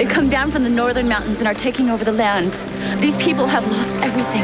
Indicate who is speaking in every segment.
Speaker 1: They come down from the northern mountains and are taking over the land. These people have lost everything.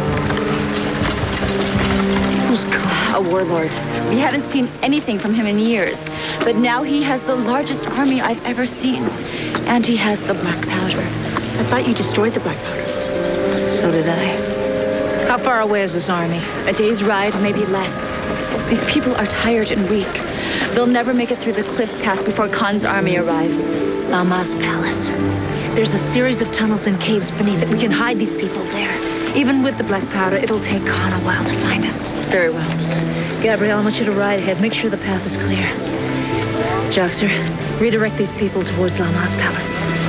Speaker 2: Who's come?
Speaker 1: A warlord. We haven't seen anything from him in years. But now he has the largest army I've ever seen. And he has the black powder.
Speaker 2: I thought you destroyed the black powder. So did I. How far away is this army?
Speaker 1: A day's ride, maybe less. These people are tired and weak. They'll never make it through the cliff path before Khan's army arrives.
Speaker 2: Lama's palace. There's a series of tunnels and caves beneath it. We can hide these people there. Even with the black powder, it'll take Khan a while to find us.
Speaker 1: Very well.
Speaker 2: Gabrielle, I want you to ride ahead. Make sure the path is clear. Joxer, redirect these people towards Lama's palace.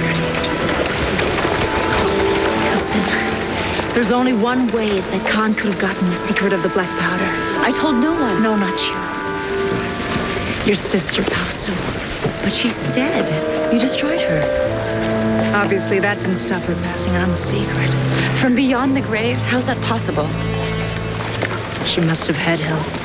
Speaker 2: Listen, there's only one way that Khan could have gotten the secret of the black powder.
Speaker 1: I told no one.
Speaker 2: No, not you. Your sister, Pao Su.
Speaker 1: But she's dead. You destroyed her.
Speaker 2: Obviously, that didn't stop her passing on the secret.
Speaker 1: From beyond the grave? How's that possible?
Speaker 2: She must have had help.